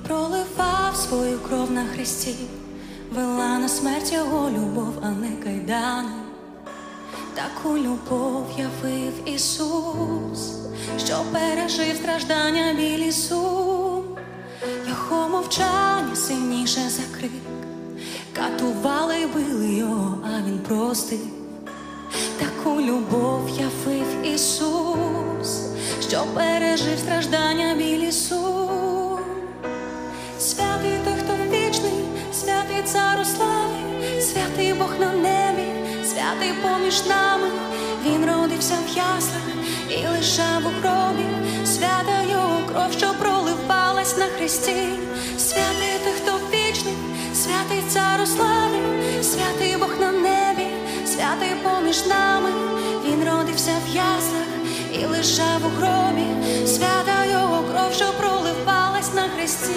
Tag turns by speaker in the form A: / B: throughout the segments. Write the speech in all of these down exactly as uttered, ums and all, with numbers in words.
A: проливав свою кров на хресті, вела на смерть його любов, а не кайдани. Таку любов явив Ісус, що пережив страждання, біль і сум. Його мовчання сильніше за крик, катували й били його, а він простив. Таку любов явив Ісус, що пережив страждання, біль і сум. Святий той, хто вічний, святий цар у славі, святий Бог на небі, святий поміж нами. Він родився в яслах і лежав у гробі, свята його кров, що проливалась на хресті. Святий той, хто вічний, святий цар у славі, святий Бог на небі, святий поміж нами. Він родився в яслах і лежав у гробі, свята його кров, що проливалась на хресті.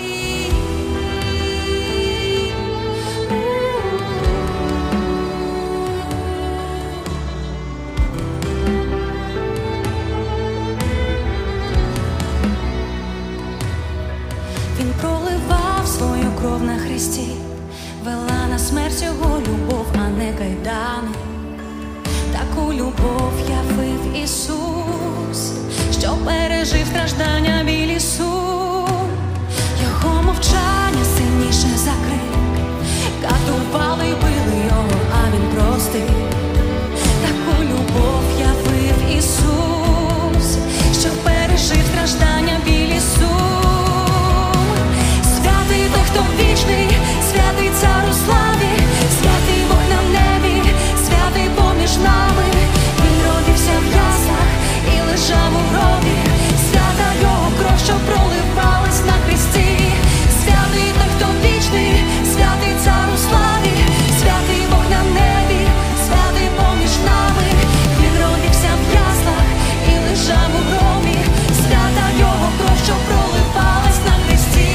A: Він проливав свою кров на хресті, вела на смерть його любов, а не кайдани. Таку любов явив Ісус, що пережив страждання, біль і сум. Його мовчання сильніше за крик, катували й били його, а він простив. Таку любов явив Ісус, що пережив страждання, біль і сум. Святий той, хто вічний, святий цар у славі, святий Бог на небі, святий поміж нами. Він родився в яслах і лежав у гробі, свята його кров, що проливалась на хресті. Святий той, хто вічний, святий цар у славі, святий Бог на небі, святий поміж нами. Він родився в яслах і лежав у гробі, свята його кров, що проливалась на хресті.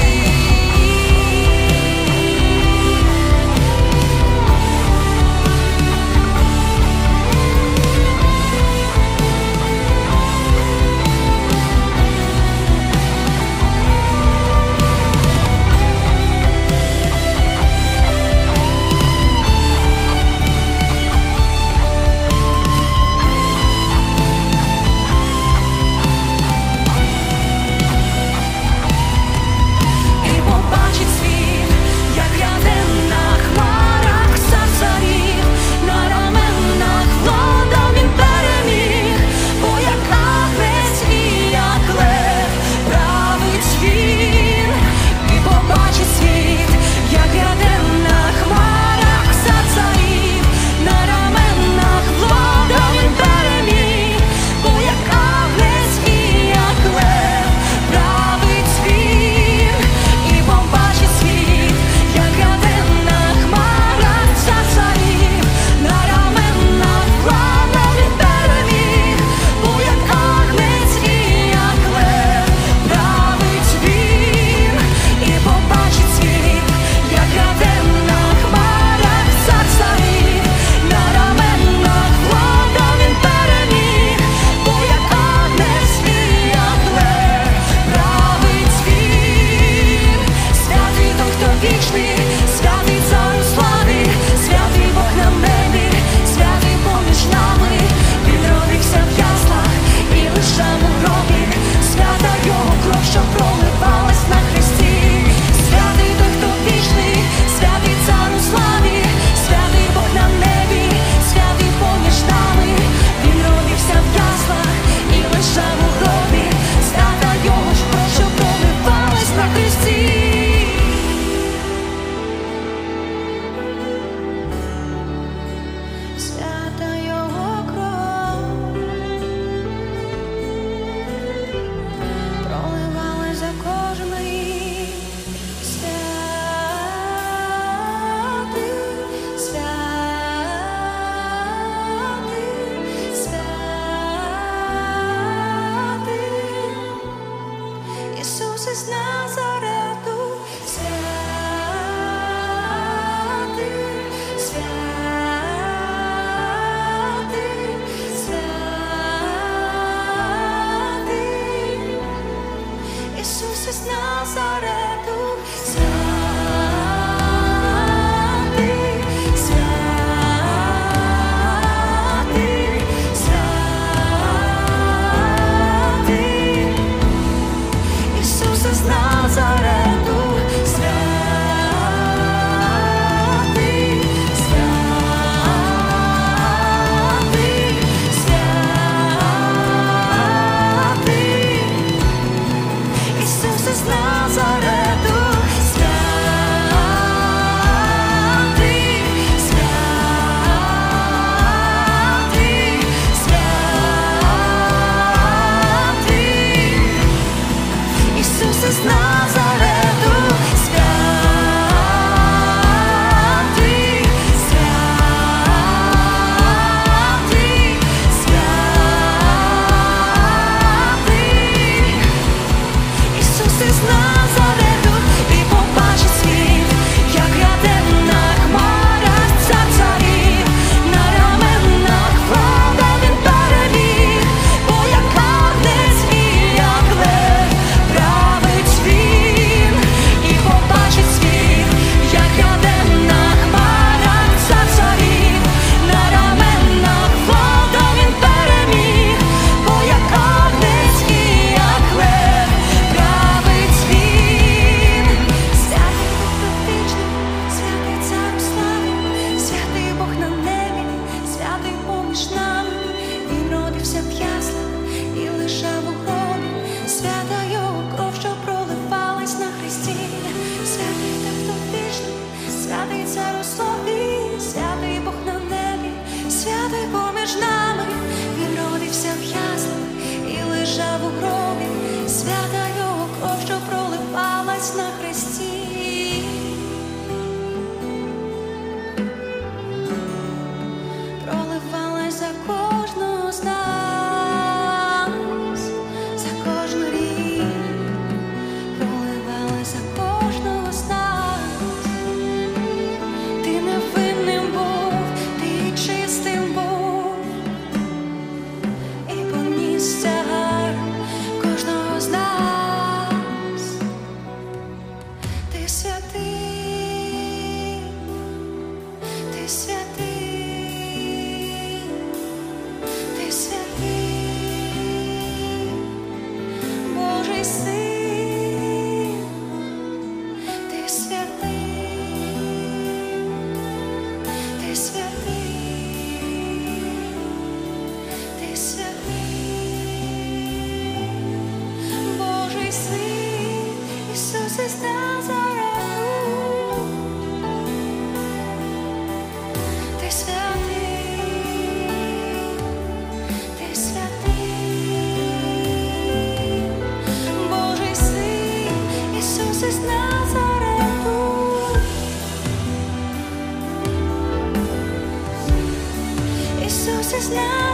A: Ісус із Назарету, святий, святий, святий. Ісус із Назарету. Ісус із Назарету, ти святий, ти святий, Божий Син, Ісус із Назарету, Ісус із Назарету.